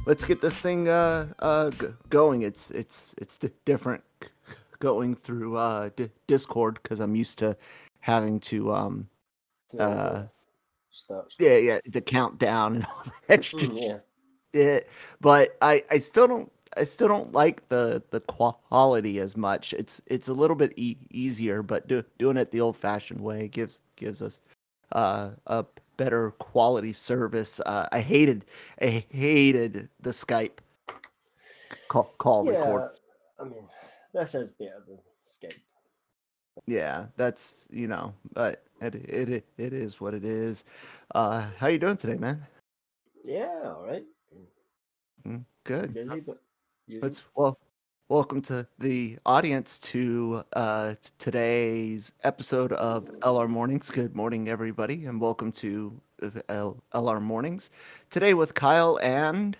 let's get this thing going. It's different going through Discord because I'm used to having to uh Start. yeah the countdown and all that Yeah. shit. But I still don't like the quality as much. It's a little bit easier, but doing it the old fashioned way gives us a better quality service. I hated the Skype call record. Yeah. I mean, this is better than Skype. Yeah, that's but it is what it is. How you doing today, man? Yeah. All right. Good. Busy, but usual. Let's welcome to the audience to today's episode of LR Mornings. Good morning, everybody, and welcome to LR Mornings. Today with Kyle and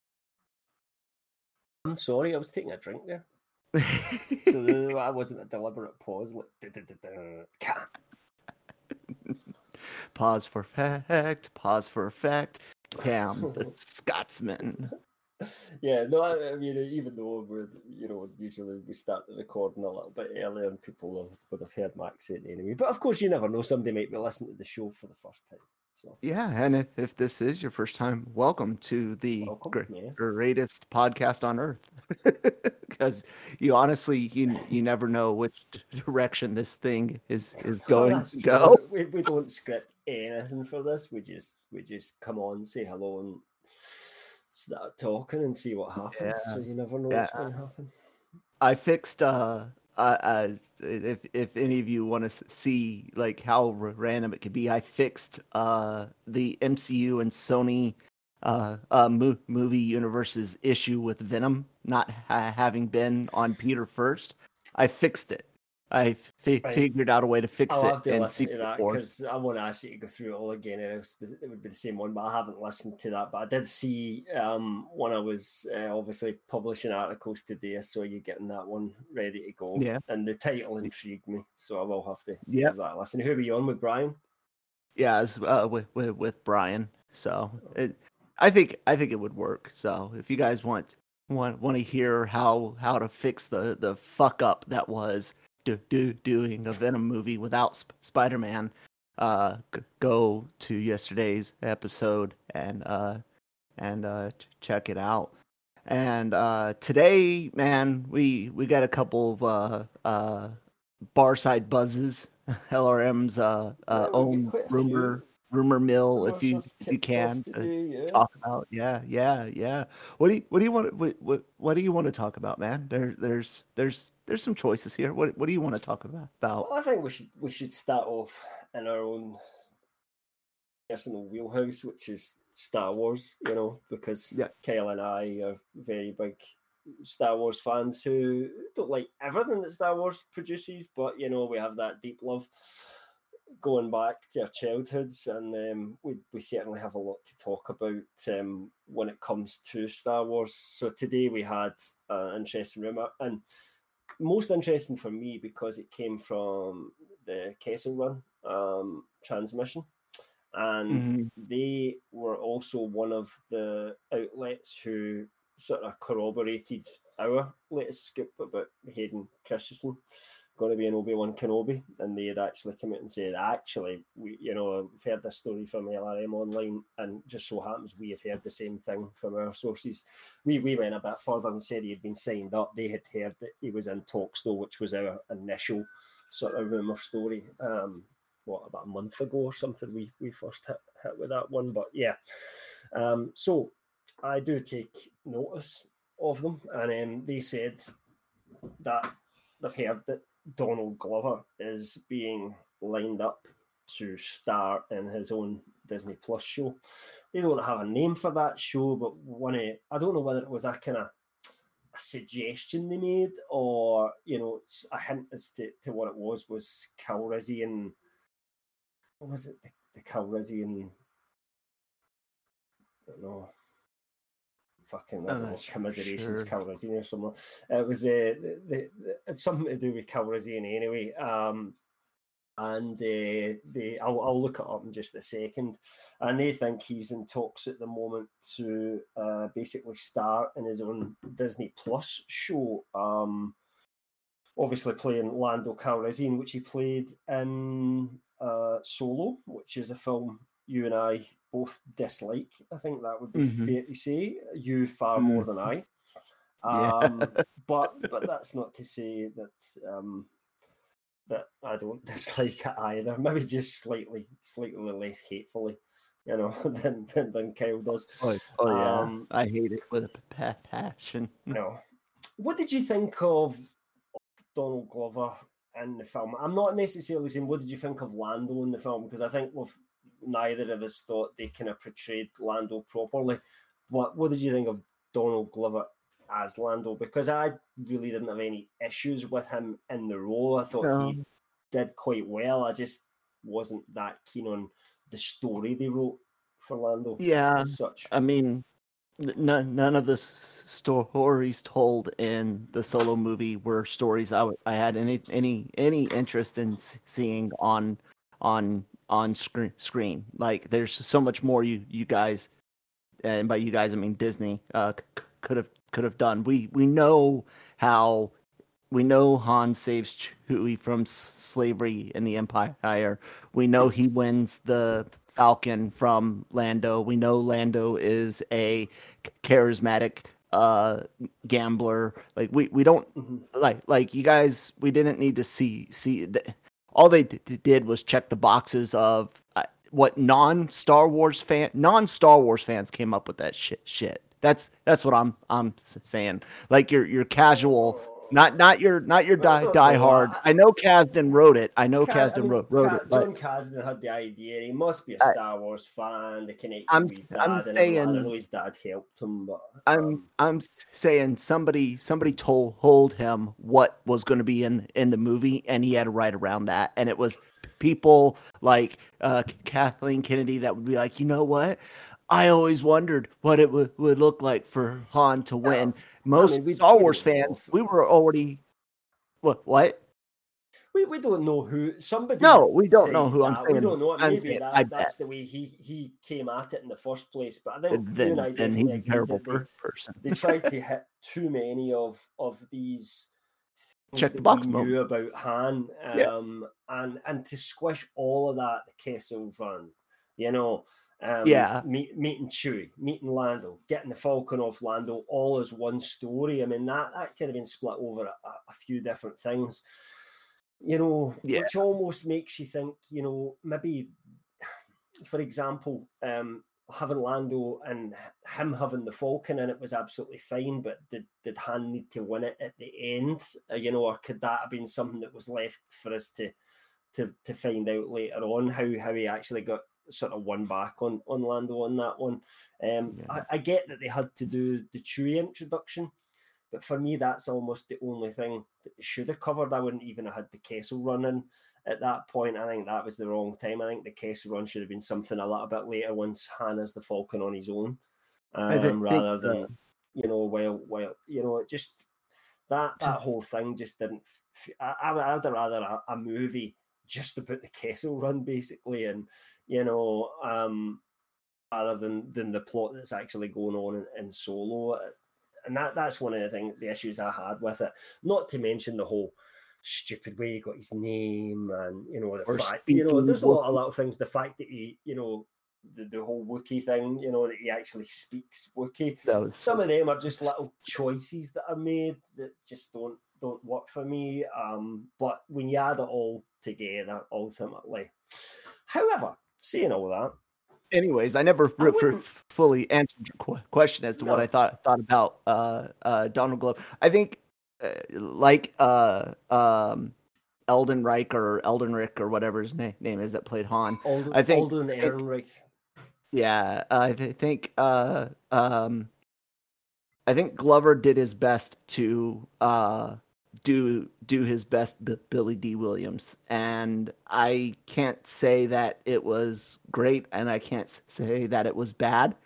I'm sorry, I was taking a drink there. So that wasn't a deliberate pause. Like, pause for fact, pause for effect. Cam, the Scotsman. yeah, no, I mean, even though usually we start the recording a little bit earlier and people would have heard my accent anyway. But of course, you never know. Somebody might be listening to the show for the first time. So, Yeah, and if this is your first time, welcome to the welcome. Yeah. greatest podcast on earth. Because you honestly, you never know which direction this thing is Oh, going that's to true. go. We don't script anything for this. We just come on, say hello, and start talking and see what happens. Yeah, So you never know yeah. what's going to happen. I fixed if any of you want to see like how random it could be, I fixed the MCU and Sony movie universe's issue with Venom not having been on Peter first. I fixed it. I Right. figured out a way to fix I'll it have to in listen to Secret that Wars. because I want to ask you to go through it all again. And it would be the same one, but I haven't listened to that. But I did see when I was obviously publishing articles today, I saw you getting that one ready to go. Yeah, And the title intrigued me, so I will have to yeah, give that a listen. Who were you on with, Brian? yeah. As with Brian, so I think it would work. So if you guys want to hear how to fix the fuck up that was doing a Venom movie without Spider-Man, go to yesterday's episode and check it out. And today, man, we got a couple of bar side buzzes, LRM's Yeah, we've got own quite a few. rumor mill, if Rumors you have if you kicked off can today. Yeah. talk about. Yeah. What do you want? What do you want to talk about, man? There's some choices here. What do you want to talk about? Well, I think we should start off in our own personal wheelhouse, which is Star Wars, because Yes. Kyle and I are very big Star Wars fans who don't like everything that Star Wars produces, but we have that deep love going back to our childhoods, and we certainly have a lot to talk about when it comes to Star Wars. So today we had an interesting rumor, and most interesting for me because it came from the Kessel Run transmission, and Hmm. they were also one of the outlets who sort of corroborated our latest scoop about Hayden Christensen going to be an Obi-Wan Kenobi, and they had actually come out and said, actually, we've heard this story from LRM online, and just so happens we have heard the same thing from our sources. We went a bit further and said he had been signed up. They had heard that he was in talks, though, which was our initial sort of rumor story. About a month ago or something, we first hit with that one. But yeah, so I do take notice of them, and they said that they've heard that Donald Glover is being lined up to star in his own Disney Plus show. They don't have a name for that show, but I don't know whether it was a kind of a suggestion they made or a hint as to what it was Calrissian. What was it? The Calrissian. I don't know. Fucking, I I'm don't not know, commiserations, sure. Calrissian or something. It was it's something to do with Calrissian anyway. and I'll look it up in just a second. And they think he's in talks at the moment to basically star in his own Disney Plus show. Obviously playing Lando Calrissian, which he played in Solo, which is a film you and I both dislike. I think that would be fair to say. You far more than I. But that's not to say that that I don't dislike it either. Maybe just slightly less hatefully, than Kyle does. Yeah, I hate it with a passion. No. What did you think of Donald Glover in the film? I'm not necessarily saying what did you think of Lando in the film, because I think neither of us thought they kind of portrayed Lando properly. But what did you think of Donald Glover as Lando? Because I really didn't have any issues with him in the role. I thought he did quite well. I just wasn't that keen on the story they wrote for Lando. Yeah, as such. I mean, none of the stories told in the Solo movie were stories I had any interest in seeing on screen. Like, there's so much more you guys, and by you guys I mean Disney, could have done. We know how. We know Han saves Chewie from slavery in the Empire. We know he wins the Falcon from Lando. We know Lando is a charismatic gambler. Like we don't like you guys. We didn't need to see. All they did was check the boxes of what non-Star Wars fans came up with that shit. That's what I'm saying. Like your casual. Not your die hard. I know Kasdan wrote it. I know Kasdan wrote it. John Kasdan had the idea. He must be a Star Wars fan. The connection with his dad. I know his dad helped him, but I'm saying somebody told him what was going to be in the movie, and he had to write around that. And it was people like Kathleen Kennedy that would be like, you know what? I always wondered what it would look like for Han to win. Most Star Wars fans, we were already what? We don't know who somebody. No, we don't know who I'm saying. We don't know. Maybe that's the way he came at it in the first place. But I think you and I definitely he's a terrible person. They tried to hit too many of these. Check the box. We knew about Han, and to squish all of that, the Kessel Run, meeting Chewie, meeting Lando, getting the Falcon off Lando, all as one story. I mean, that could have been split over a few different things, which almost makes you think, maybe, for example, having Lando and him having the Falcon and it was absolutely fine, but did Han need to win it at the end? Or could that have been something that was left for us to find out later on, how he actually got sort of won back on Lando on that one. I get that they had to do the Chewie introduction, but for me that's almost the only thing that they should have covered. I wouldn't even have had the Kessel Run in at that point. I think that was the wrong time. I think the Kessel Run should have been something a little bit later once Han has the Falcon on his own, rather than while it just that whole thing just didn't. I'd rather a movie just about the Kessel Run basically, and rather than the plot that's actually going on in Solo. And that's one of the issues I had with it. Not to mention the whole stupid way he got his name, and the fact, there's a lot of little things. The fact that he, the whole Wookiee thing, that he actually speaks Wookiee. Some of them are just little choices that are made that just don't work for me. But when you add it all together, ultimately. However, saying all that. Anyways, I never fully answered your question as to what I thought about Donald Glover. I think Eldon Reich or Eldenrick or whatever his name is that played Han. Alden Ehrenreich. Yeah, I think Glover did his best to do his best Billy D. Williams, and I can't say that it was great, and I can't say that it was bad.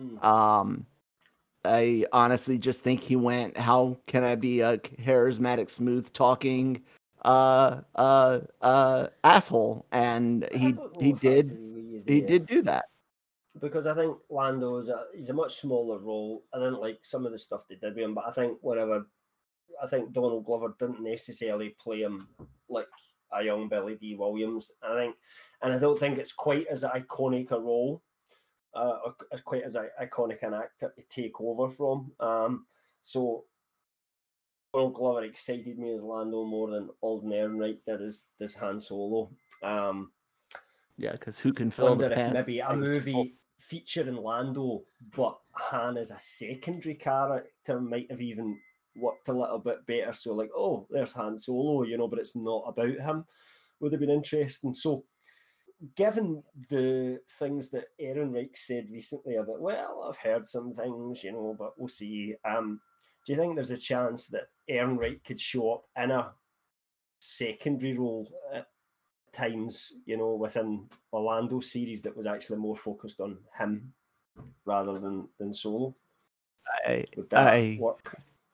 I honestly just think he went, how can I be a charismatic, smooth talking asshole, and I don't know if I agree with you there. do that. Because I think Lando he's a much smaller role. I didn't like some of the stuff they did with him, but I think Donald Glover didn't necessarily play him like a young Billy D. Williams. And I don't think it's quite as iconic a role, as quite as iconic an actor to take over from. So Donald Glover excited me as Lando more than Alden Ehrenreich did as Han Solo. Yeah, because who can fill Wonder the if pen? maybe a movie featuring Lando, but Han as a secondary character might have even worked a little bit better. So like, oh, there's Han Solo, but it's not about him. Would have been interesting. So given the things that Ehrenreich said recently about, well, I've heard some things, but we'll see. Do you think there's a chance that Ehrenreich could show up in a secondary role at times, within a Lando series that was actually more focused on him rather than Solo? Would that work?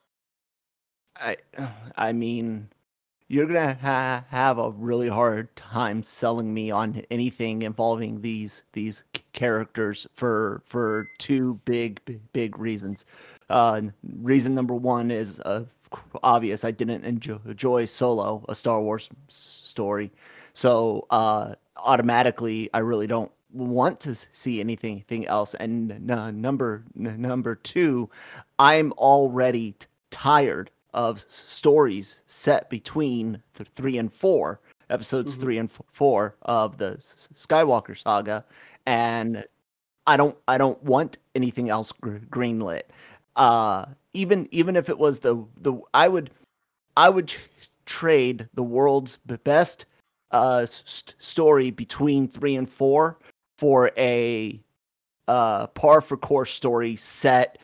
I mean, you're gonna have a really hard time selling me on anything involving these characters for two big reasons. Reason number one is obvious. I didn't enjoy Solo, a Star Wars story, so automatically I really don't want to see anything else. And number two, I'm already tired of stories set between 3 and 4 episodes, 3 and 4 of the Skywalker saga, and I don't want anything else greenlit. Even if it was the I would trade the world's best story between 3 and 4 for a par for course story set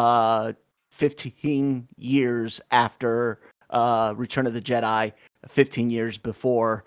15 years after Return of the Jedi, 15 years before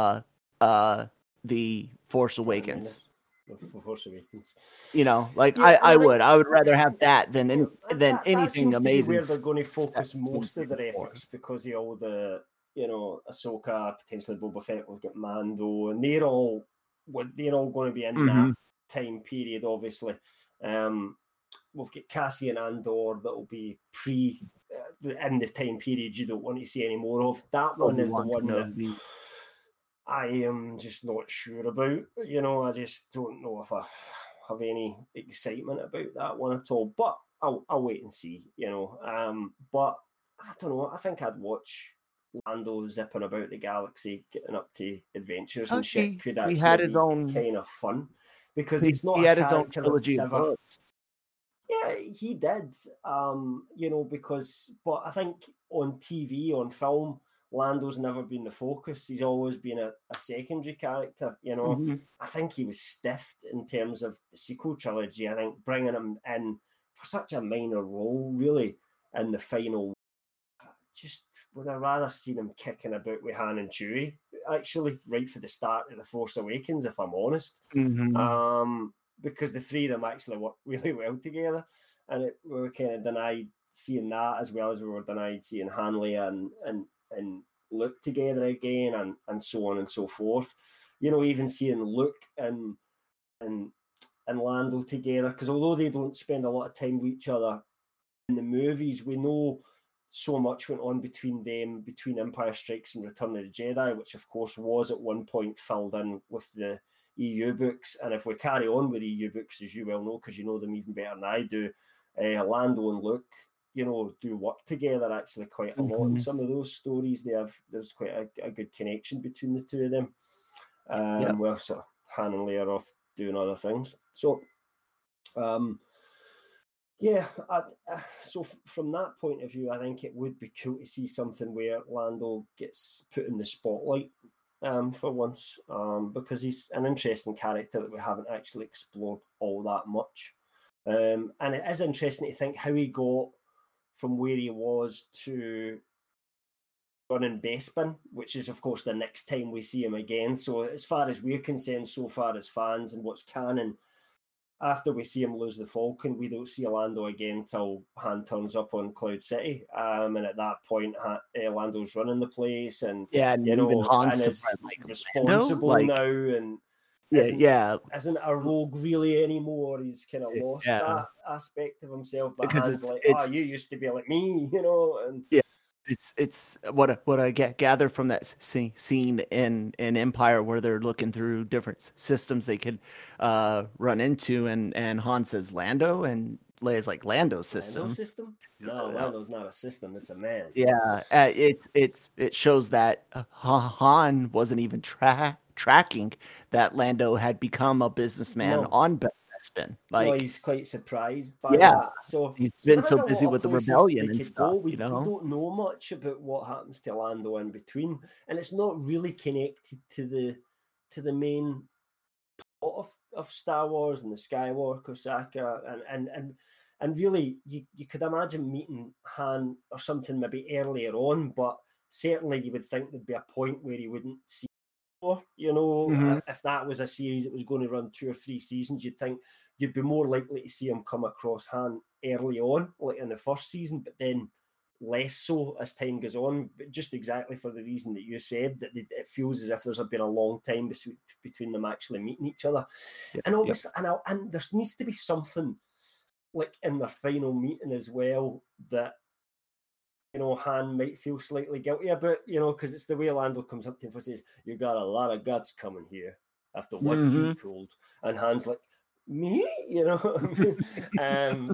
The Force Awakens. The Force Awakens. I would rather have that than anything that seems amazing. To be where they're going to focus most of their efforts because of all the, Ahsoka, potentially Boba Fett, we've got Mando, and they're all going to be in that time period, obviously. We've got Cassian Andor that will be in the time period you don't want to see any more of. That one is the one that I am just not sure about. I just don't know if I have any excitement about that one at all. But I'll wait and see. But I don't know. I think I'd watch Lando zipping about the galaxy, getting up to adventures and shit. Could actually be kind of fun because it's not a character that's ever. Yeah, he did. But I think on TV, on film, Lando's never been the focus. He's always been a secondary character. I think he was stiffed in terms of the sequel trilogy. I think bringing him in for such a minor role, really, in the final, just would have rather seen him kicking about with Han and Chewie, actually, right for the start of The Force Awakens, if I'm honest. Because the three of them actually work really well together, and we were kind of denied seeing that as well as we were denied seeing Hanley and Luke together again, and so on and so forth. Even seeing Luke and Lando together, because although they don't spend a lot of time with each other in the movies, we know so much went on between them, between Empire Strikes and Return of the Jedi, which of course was at one point filled in with the EU books. And if we carry on with EU books, as you well know, because you know them even better than I do, Lando and Luke, do work together actually quite a lot. In some of those stories, there's quite a good connection between the two of them. Where sort of Han and Leia are off doing other things. So, so from that point of view, I think it would be cool to see something where Lando gets put in the spotlight for once, because he's an interesting character that we haven't actually explored all that much. And it is interesting to think how he got from where he was to running Bespin, which is, of course, the next time we see him again. So as far as we're concerned, so far as fans and what's canon, after we see him lose the Falcon, we don't see Lando again till Han turns up on Cloud City. And at that point, Lando's running the place, and and even Han's and is like, responsible like, now, and isn't a rogue really anymore. He's kind of lost that aspect of himself. But because Han's like, oh, you used to be like me, and it's what I gather from that scene in Empire where they're looking through different systems they could run into, and Han says Lando, and Leia's like, Lando's system. Lando system? No, Lando's not a system. It's a man. Yeah, it shows that Han wasn't even tracking that Lando had become a businessman on Bespin. Like, no, he's quite surprised by that. So he's been so busy with the rebellion and stuff. We don't know much about what happens to Lando in between, and it's not really connected to the main plot of Star Wars and the Skywalker saga, and really you could imagine meeting Han or something maybe earlier on, but certainly you would think there'd be a point where he wouldn't see. If that was a series that was going to run 2 or 3 seasons, you'd think you'd be more likely to see him come across Han early on, like in the first season, but then less so as time goes on. But just exactly for the reason that you said, that it feels as if there's been a long time between them actually meeting each other. And obviously, and there needs to be something like in their final meeting as well that Han might feel slightly guilty about, because it's the way Lando comes up to him and says, "You got a lot of guts coming here after what you pulled," and Han's like, "Me?" And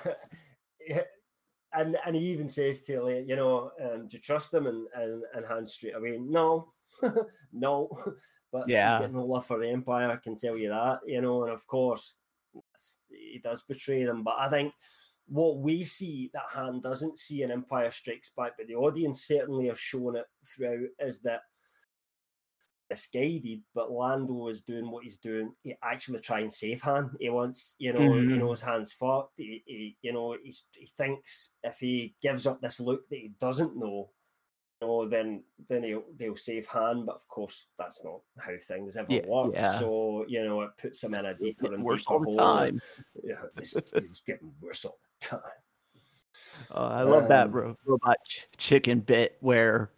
he even says to Leia, do you trust him? And Han straight away, no, no. But he's got no love for the Empire, I can tell you that, and of course he does betray them. But I think what we see that Han doesn't see in Empire Strikes Back, but the audience certainly are showing it throughout, is that misguided, but Lando is doing what he's doing. He actually try and save Han. He wants, he knows Han's fucked. He thinks if he gives up this Luke that he doesn't know, then they'll save Han. But of course, that's not how things ever work. Yeah. So it puts him in a deeper and deeper hole. It's getting worse all the time. I love that robot chicken bit where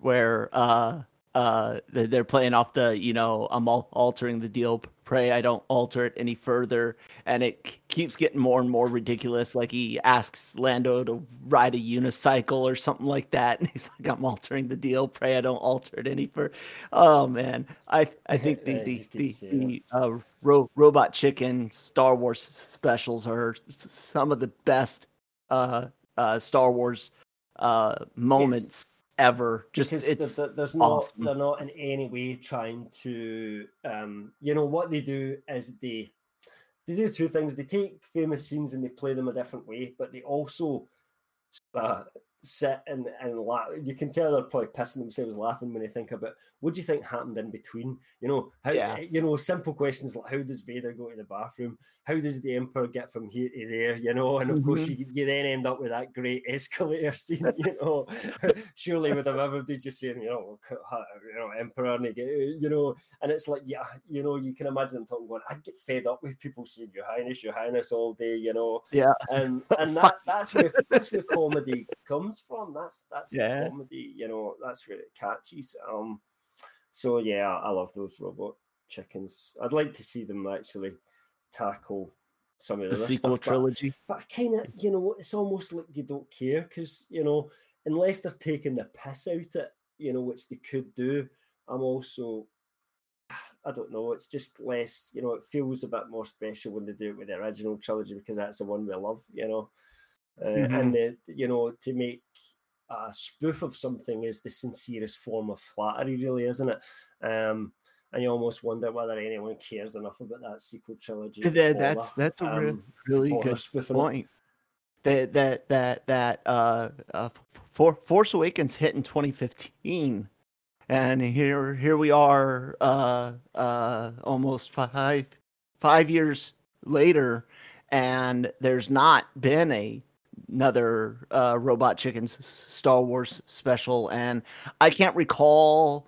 they're playing off the I'm altering the deal, pray I don't alter it any further, and it keeps getting more and more ridiculous. Like he asks Lando to ride a unicycle or something like that, and he's like, I'm altering the deal, pray I don't alter it any further. Oh man, I think the robot chicken Star Wars specials are some of the best Star Wars moments ever. Just because there's awesome. They're not in any way trying to what they do is they do 2 things. They take famous scenes and they play them a different way, but they also sit and laugh. You can tell they're probably pissing themselves laughing when they think about what do you think happened in between. How simple questions like, how does Vader go to the bathroom? How does the Emperor get from here to there? And of course you then end up with that great escalator scene. Surely with everybody just saying, Emperor, and and it's like, you can imagine them talking, going, I'd get fed up with people saying Your Highness all day, and that's where comedy comes from. That's the comedy, that's where it catches. So yeah, I love those robot chickens. I'd like to see them actually tackle some of the sequel stuff, trilogy. But kind of, it's almost like you don't care because, unless they're taking the piss out it, which they could do. I'm also, I don't know, it's just less, it feels a bit more special when they do it with the original trilogy because that's the one we love, and to make a spoof of something is the sincerest form of flattery, really, isn't it? And you almost wonder whether anyone cares enough about that sequel trilogy. That's a really good point. Force Awakens hit in 2015, and here we are, almost five years later, and there's not been another Robot Chickens Star Wars special, and I can't recall.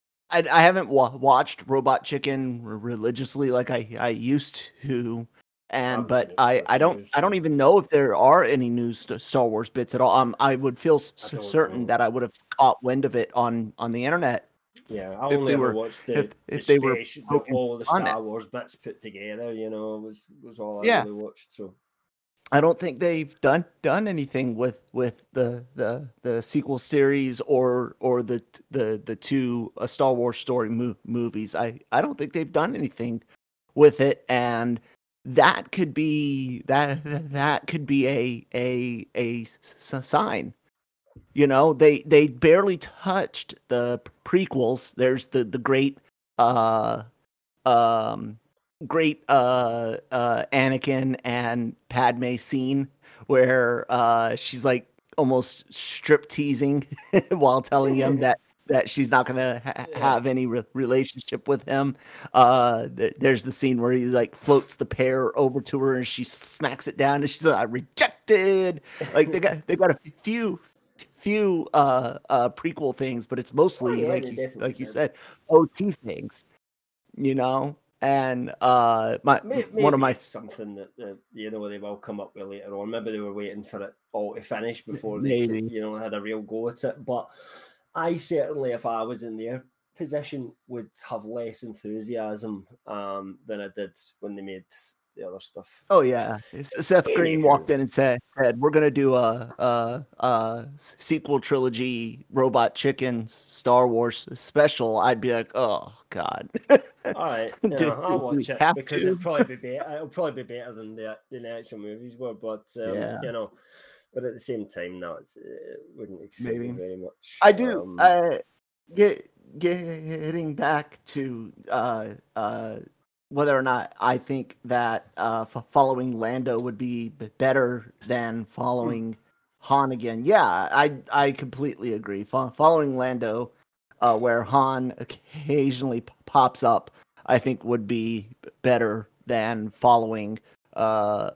I haven't watched Robot Chicken religiously like I used to, And haven't seen but it for a I few don't years, I don't so even know if there are any new Star Wars bits at all. I would feel I don't certain know. that I would have caught wind of it on the internet Yeah, I if only they ever were watched the if they were special, poking all the on it. Star Wars bits put together. You know, was all I Yeah, really watched. So I don't think they've done anything with the sequel series or the two Star Wars story movies. I don't think they've done anything with it, and that could be that could be a sign. You know, they barely touched the prequels. There's the great uh um Anakin and Padme scene where she's like almost strip teasing while telling him that she's not gonna yeah, have any relationship with him. There's the scene where he like floats the pear over to her and she smacks it down and she's like rejected. Like they got a few prequel things, but it's oh mostly yeah, they definitely like you did. said, OT things, you know. And my one of Maybe my it's something that you know they will come up with later on. Maybe they were waiting for it all to finish before they could, maybe you know, had a real go at it. But I certainly, if I was in their position, would have less enthusiasm than I did when they made the other stuff. oh yeah, Seth Green Anywho, walked in and said we're gonna do a sequel trilogy Robot Chicken Star Wars special. I'd be like, oh god. all right, do, yeah, I'll do we watch it have because to? it'll probably be better than the actual movies were. But Yeah, you know, but at the same time, no, it wouldn't excite me maybe very much. I do. Get getting back to whether or not I think that following Lando would be better than following Han again. Yeah, I completely agree. Following Lando, where Han occasionally pops up, I think would be better than following uh,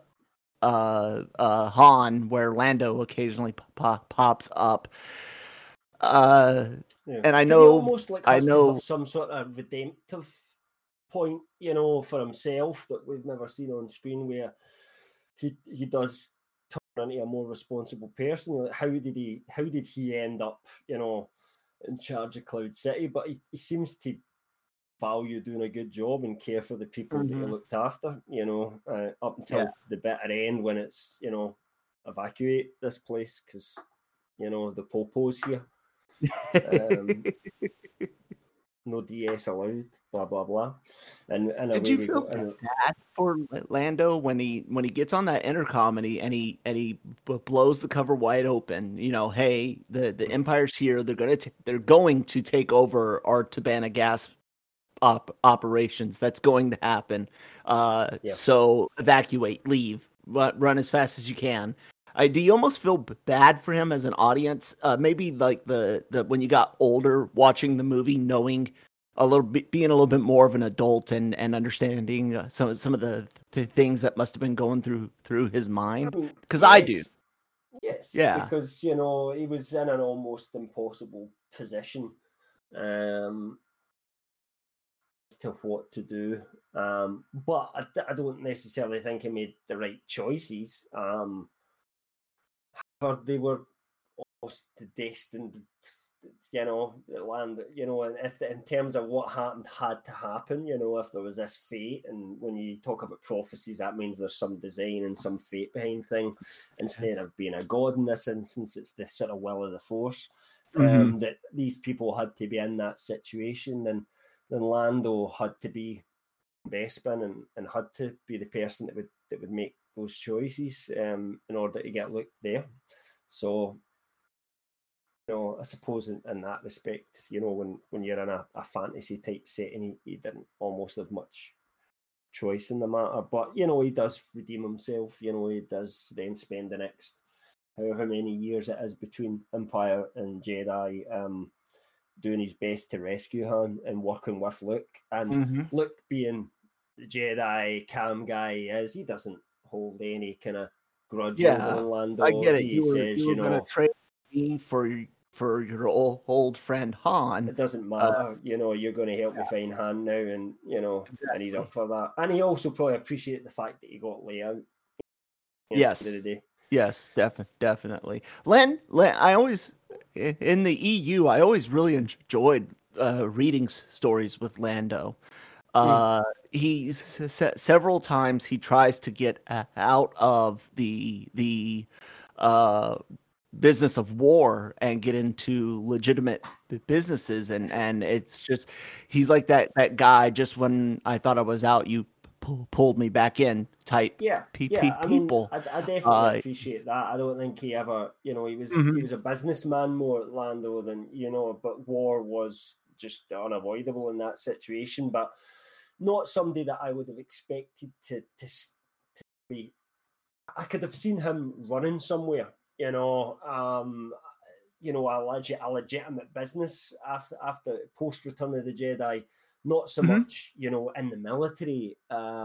Han, where Lando occasionally pops up. Uh, Yeah, and because he almost like I has to have know, some sort of redemptive point, you know, for himself that we've never seen on screen, where he does turn into a more responsible person. Like how did he end up, you know, in charge of Cloud City? But he seems to value doing a good job and care for the people that he mhm, looked after, you know, up yeah. until the bitter end when it's, you know, evacuate this place because, you know, the popo's here. Um, no DS allowed, blah blah blah, and Did away you we feel go. And bad for Lando when he gets on that intercom and he blows the cover wide open? You know, hey, the Empire's here. They're going to take over our Tabana gas operations. That's going to happen. yeah, So evacuate, leave, run as fast as you can. Do you almost feel bad for him as an audience? Maybe like the when you got older watching the movie, knowing a little bit, being a little bit more of an adult and understanding some of the things that must have been going through his I mind. mean, Because I do. yes, Yeah. because you know he was in an almost impossible position, um, as to what to do. But I don't necessarily think he made the right choices. But they were almost destined, you know, land, you know, and if in terms of what happened had to happen, you know, if there was this fate, and when you talk about prophecies, that means there's some design and some fate behind thing. Instead of being a god in this instance, it's this sort of will of the force. Hmm. That these people had to be in that situation, then Lando had to be Bespin and had to be the person that would make those choices in order to get looked there. So, you know, I suppose in that respect, you know, when you're in a fantasy type setting, he didn't almost have much choice in the matter. But, you know, he does redeem himself. You know, he does then spend the next however many years it is between Empire and Jedi doing his best to rescue Han and working with Luke. And Hmm. Luke being the Jedi calm guy he is, he doesn't hold any kind of grudge over Yeah, on I Lando. get it. He says, You you were gonna know, trade me for your old friend Han. It doesn't matter, you're going to help me find Han now, and Exactly. and he's up for that. And he also probably appreciated the fact that he got Leia. Yes. End of the day. Yes, definitely. Len, I always in the EU, I always really enjoyed reading stories with Lando. He several times he tries to get out of the uh, business of war and get into legitimate businesses, and it's just he's like that guy. Just when I thought I was out, you pulled me back in type Yeah. I mean, people. I definitely appreciate that. I don't think he ever, he Mhm. was a businessman more, Lando, than but war was just unavoidable in that situation. But not somebody that I would have expected to be. I could have seen him running somewhere, a legitimate business after post Return of the Jedi. Not so Mhm. much, in the military.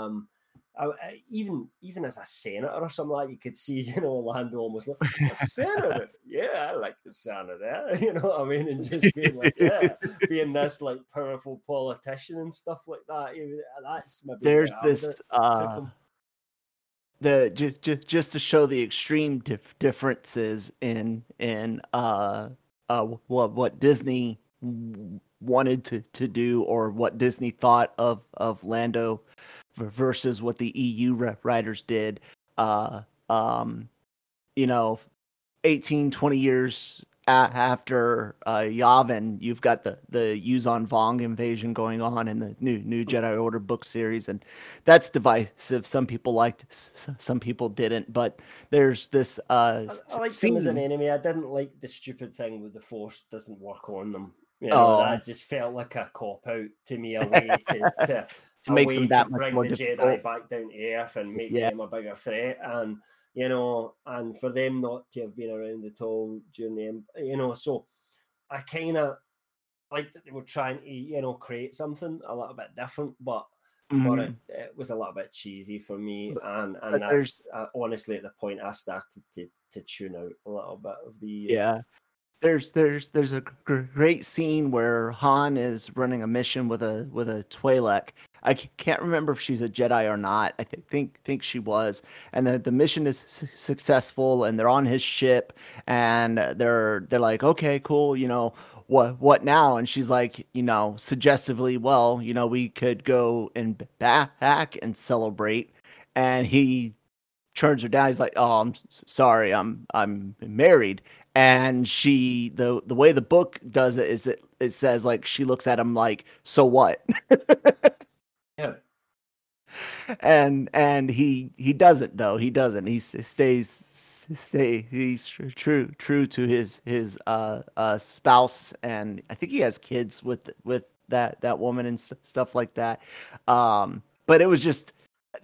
Even as a senator or something like that, you could see, Lando almost like a senator. Yeah, I like the sound of that. You know what I mean? And just being like, yeah, being this like powerful politician and stuff like that. That's maybe There's where I would have this took him. just to show the extreme differences in what Disney wanted to do, or what Disney thought of Lando versus what the EU writers did. Uh, um, you know, 18, 20 years after Yavin, you've got the Yuuzhan Vong invasion going on in the new Jedi Order book series, and that's divisive. Some people liked, some people didn't. But there's this I liked them as an scene. enemy. I didn't like the stupid thing with the Force doesn't work on them. Oh, That just felt like a cop out to me, a way to to a make way them to that much bring more the difficult. Jedi back down to earth and make Yeah, them a bigger threat. And and for them not to have been around at all during the so I kind of liked that they were trying to create something a little bit different, but mm-hmm. it was a little bit cheesy for me, and But there's that's honestly at the point I started to tune out a little bit of the. yeah. There's a great scene where Han is running a mission with a Twi'lek. I can't remember if she's a Jedi or not. I think she was. And the mission is successful, and they're on his ship, and they're like, okay, cool, what now? And she's like, suggestively, well, we could go and back and celebrate. And he turns her down. He's like, "Oh, I'm sorry, I'm married." And the way the book does it is it says like she looks at him like, "So what?" Yeah. And he doesn't though. He doesn't. He he's true to his spouse, and I think he has kids with that woman and stuff like that. But it was just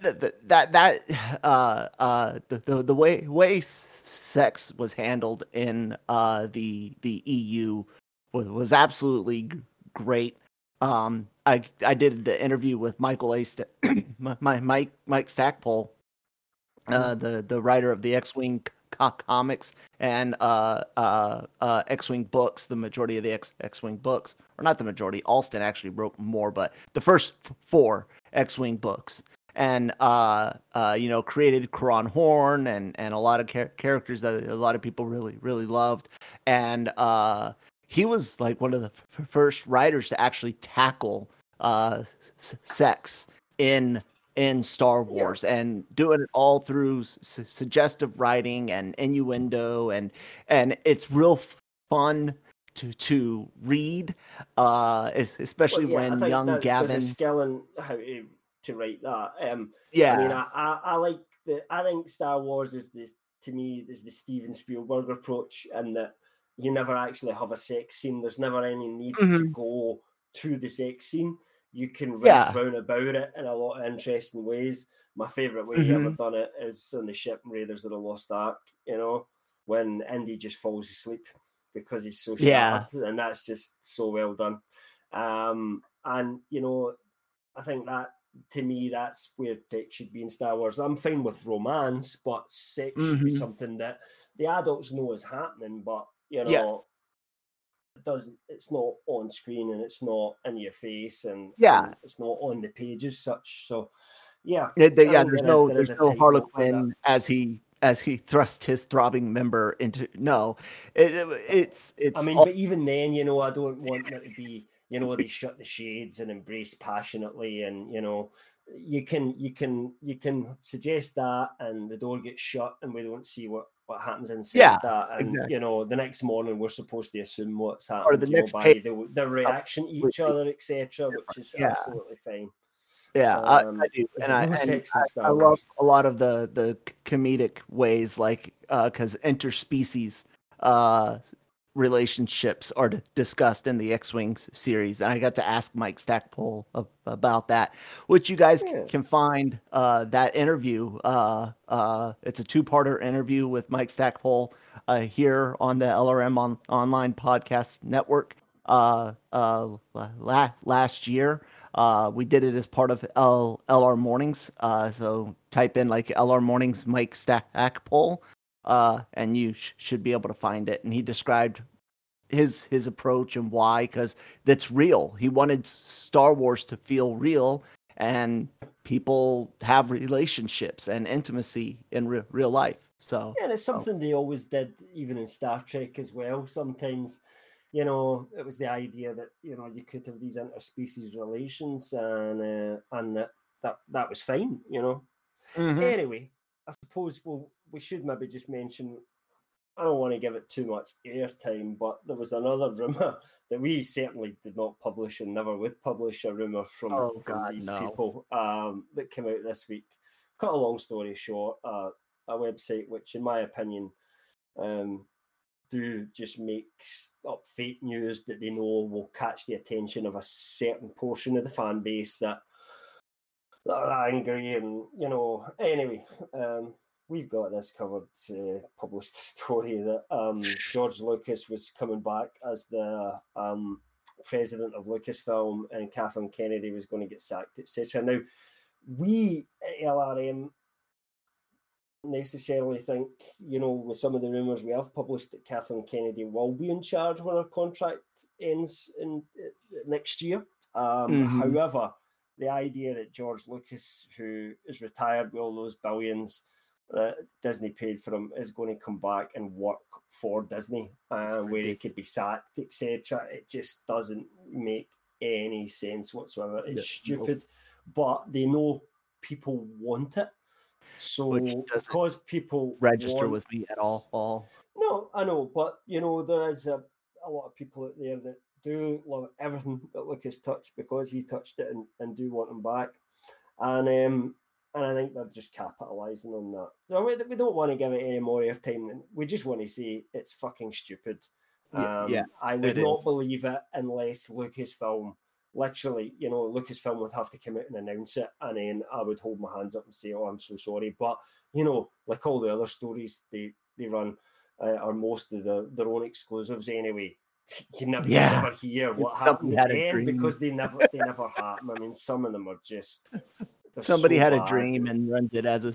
the way sex was handled in the EU was absolutely great. I did the interview with Michael A. Mike Stackpole, the writer of the X-Wing comics and X-Wing books, the majority of the X-Wing books, or not the majority. Alston actually wrote more, but the first four X-Wing books, and created Karan Horn and a lot of characters that a lot of people really loved, and he was like one of the first writers to actually tackle sex in Star Yeah. Wars, and doing it all through suggestive writing and innuendo, and it's real fun to read, Well, especially yeah, I when think young there's a Gavin. skill in how to write that. I mean, Yeah. I like I think Star Wars is this to me is the Steven Spielberg approach, and that you never actually have a sex scene. There's never any need to Mhm. go to the sex scene. You can write Yeah. round about it in a lot of interesting ways. My favourite way he ever Hmm. done it is on the ship in Raiders of the Lost Ark, when Indy just falls asleep because he's so Yeah. shattered, and that's just so well done. And I think that to me that's where sex should be in Star Wars. I'm fine with romance, but sex should be Hmm. something that the adults know is happening. But Yes. it's not on screen and it's not in your face and it's not on the page as such. So there's no tightrope with Harlequin as he thrust his throbbing member into it's I mean, but even then, I don't want there to be, they shut the shades and embrace passionately, and you can suggest that, and the door gets shut, and we don't see what happens inside that, and exactly. The next morning we're supposed to assume what's happened, or the next by the reaction to each other, etc., which is absolutely fine. Yeah, I do, and I love a lot of the comedic ways, like because interspecies relationships are discussed in the X-Wing series, and I got to ask Mike Stackpole about that, which you guys can find that interview. It's a two-parter interview with Mike Stackpole here on the LRM Online Podcast Network last year. We did it as part of LR Mornings. So type in like LR Mornings Mike Stackpole, and you should be able to find it. And he described his approach and why, because that's real. He wanted Star Wars to feel real, and people have relationships and intimacy in real life. So and it's something they always did, even in Star Trek as well. Sometimes, it was the idea that you could have these interspecies relations, and that was fine. Mm-hmm. Anyway, I suppose we should maybe just mention. I don't want to give it too much airtime, but there was another rumor that we certainly did not publish and never would publish, a rumor from these people that came out this week. Cut a long story short, a website which, in my opinion, do just make up fake news that they know will catch the attention of a certain portion of the fan base that are angry, and anyway. We've got this covered, published a story that George Lucas was coming back as the president of Lucasfilm, and Kathleen Kennedy was going to get sacked, etc. Now, we at LRM necessarily think, with some of the rumours we have published, that Kathleen Kennedy will be in charge when her contract ends in next year. However, the idea that George Lucas, who is retired with all those billions that Disney paid for him, is going to come back and work for Disney, where he could be sacked, etc. It just doesn't make any sense whatsoever. It's stupid, but they know people want it. So because people register with me at all. No, I know, but there is a lot of people out there that do love everything that Lucas touched because he touched it, and do want him back. And I think they're just capitalising on that. So we don't want to give it any more airtime. We just want to say it's fucking stupid. I would not believe it unless Lucasfilm, literally, Lucasfilm would have to come out and announce it, and then I would hold my hands up and say, "Oh, I'm so sorry." But like all the other stories they run, are most of their own exclusives anyway. You never hear what happened at the end because they never happen. I mean, some of them are just. Somebody had a dream and runs it as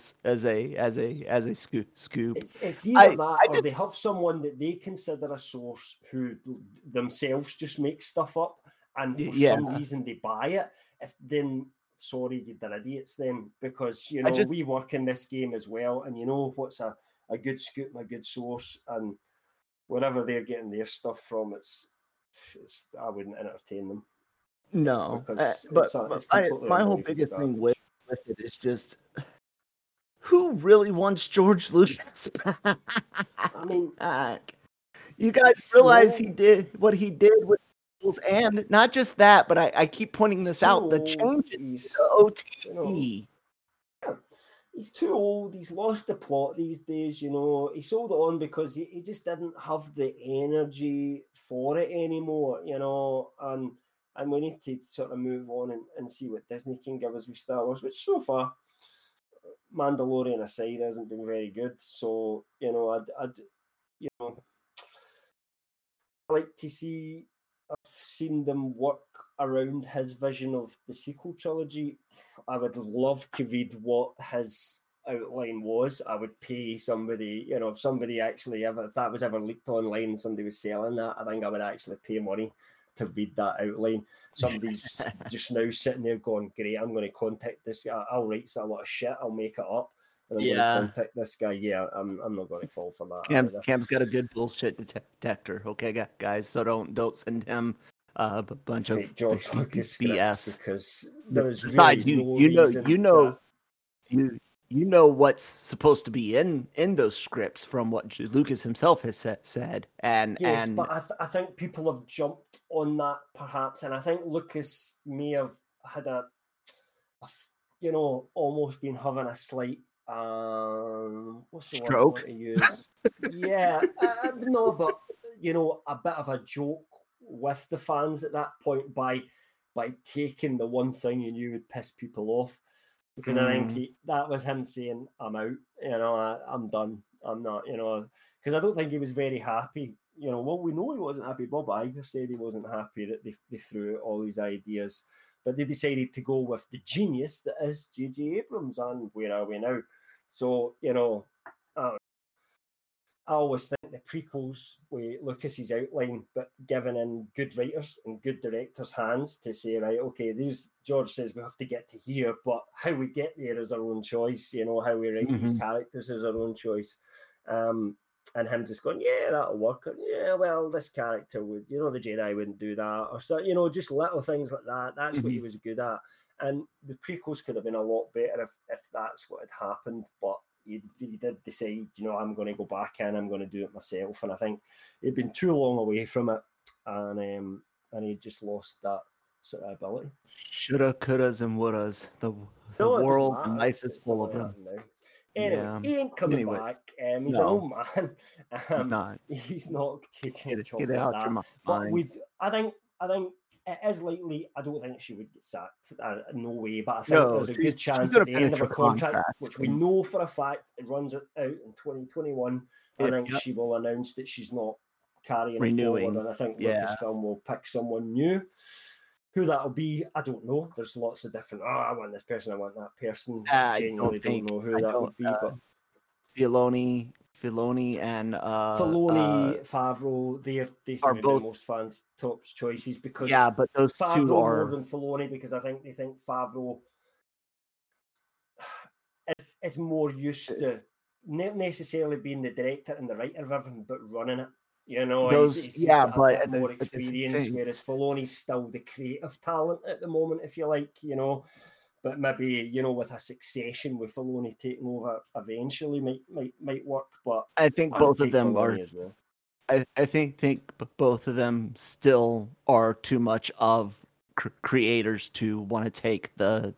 a scoop. It's either that, or they have someone that they consider a source who themselves just make stuff up, and for some reason they buy it. Sorry, they're idiots then, because we work in this game as well, and what's a good scoop and a good source, and wherever they're getting their stuff from, it's I wouldn't entertain them. No, but my whole biggest thing with it is just, who really wants George Lucas back? I mean, you guys realize he did what he did with Rebels, and not just that, but I keep pointing this out, the changes to OT. He's too old. He's lost the plot these days. He sold it on because he just didn't have the energy for it anymore. And we need to sort of move on and see what Disney can give us with Star Wars, which so far, Mandalorian aside, hasn't been very good. So, I'd like to see. I've seen them work around his vision of the sequel trilogy. I would love to read what his outline was, I would pay somebody, if somebody actually if that was ever leaked online and somebody was selling that, I think I would actually pay money to read that outline. Somebody's just now sitting there going, great, I'm going to contact this guy. I'll write a lot of shit. I'll make it up. And I'm going to contact this guy. Yeah, I'm not going to fall for that. Cam's got a good bullshit detector. Okay, guys. So don't send him a bunch fake of George Lucas BS. Because there's besides, really you know what's supposed to be in those scripts from what Lucas himself has said, and yes, but I think people have jumped on that perhaps, and I think Lucas may have had almost been having a slight what's the word I want to use? Yeah, no, but a bit of a joke with the fans at that point by taking the one thing he knew would piss people off. Because I think that was him saying, I'm out, I'm done. I'm not, because I don't think he was very happy. Well, we know he wasn't happy. Bob Iger said he wasn't happy that they threw out all these ideas, but they decided to go with the genius that is J.J. Abrams, and where are we now? So, I always think the prequels with Lucas's outline, but given in good writers and good directors' hands to say, right, okay, George says we have to get to here, but how we get there is our own choice. How we write these characters is our own choice. And him just going, yeah, that'll work. Yeah, well, this character would, the Jedi wouldn't do that, or so, just little things like that. That's what he was good at. And the prequels could have been a lot better if that's what had happened, but he did decide, I'm going to go back in, I'm going to do it myself. And I think he'd been too long away from it, and he just lost that sort of ability. Shoulda, couldas, and wouldas. The world and life is full of them. Anyway, he ain't coming back. He's an old man. He's not. He's not taking a job get out like that. But I think it is likely. I don't think she would get sacked. No way. But I think there's a good chance at the end of her contract, which we know for a fact it runs out in 2021. I think she will announce that she's not carrying forward, and I think Lucasfilm will pick someone new. Who that'll be, I don't know. There's lots of different. I want this person. I want that person. I genuinely don't know who that would be. But Filoni and Filoni, Favreau, they seem to be the most fans' top choices because but those Favreau two are more than Filoni, because I think they think Favreau is more used to not necessarily being the director and the writer of everything, but running it. He's just got a bit more experience, whereas Filoni's still the creative talent at the moment, if you like, But maybe, with a succession with Filoni taking over eventually might work. But I think both of them are. As well. I think both of them still are too much of creators to want to take the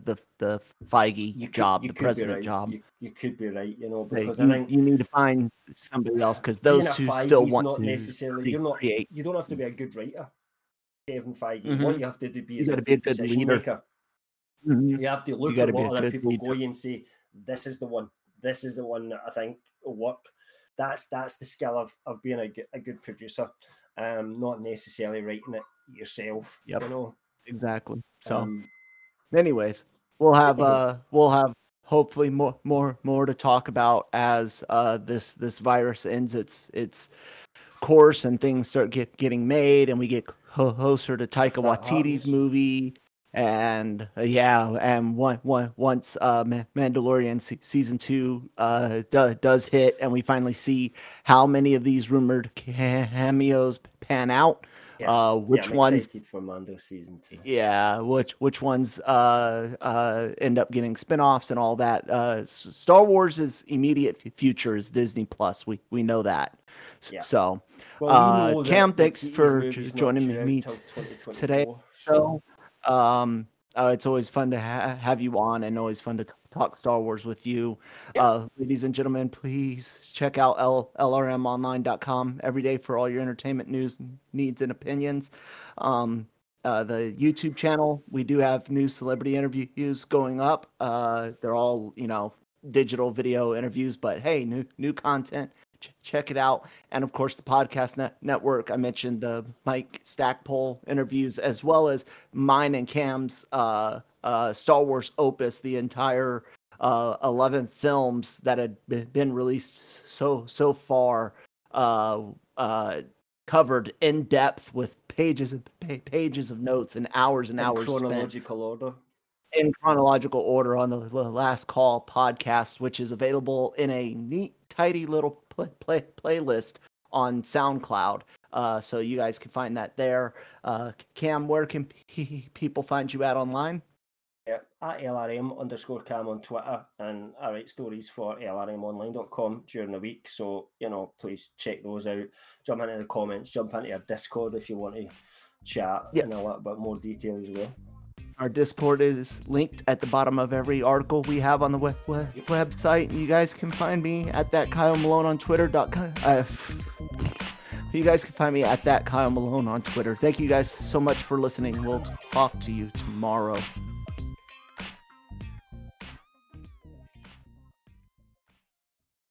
Feige job, the president job. You could be right, because I think you need to find somebody else, because those two still want to necessarily. create. You don't have to be a good writer, Kevin Feige. What you have to do is a good leader. Maker. You have to look at what other people go and say, this is the one. This is the one that I think will work. That's the skill of being a good producer, not necessarily writing it yourself. Exactly. So, anyways, we'll have hopefully more to talk about as this virus ends its course and things start getting made, and we get closer to Taika Waititi's movie. And and once Mandalorian season 2 does hit, and we finally see how many of these rumored cameos pan out, which ones for Mando season 2? Yeah, which ones end up getting spinoffs and all that. Star Wars' immediate future is Disney Plus. We know that. So, Cam, thanks for joining me today. So. It's always fun to have you on, and always fun to talk Star Wars with you. Ladies and gentlemen, please check out lrmonline.com every day for all your entertainment news, needs, and opinions. The YouTube channel, we do have new celebrity interviews going up. They're all, digital video interviews, but hey, new content. Check it out. And of course, the podcast network. I mentioned the Mike Stackpole interviews, as well as mine and Cam's Star Wars opus, the entire 11 films that had been released so far, covered in depth with pages and pages of notes and hours In hours chronological order. in chronological order on the Last Call podcast, which is available in a neat, tidy little playlist on SoundCloud. So you guys can find that there. Cam, where can people find you at online? Yeah, at LRM_Cam on Twitter, and I write stories for LRMonline.com during the week. So, please check those out. Jump into the comments, jump into our Discord if you want to chat in a little bit more detail as well. Our Discord is linked at the bottom of every article we have on the website. You guys can find me at that Kyle Malone on Twitter. You guys can find me at that Kyle Malone on Twitter. Thank you guys so much for listening. We'll talk to you tomorrow.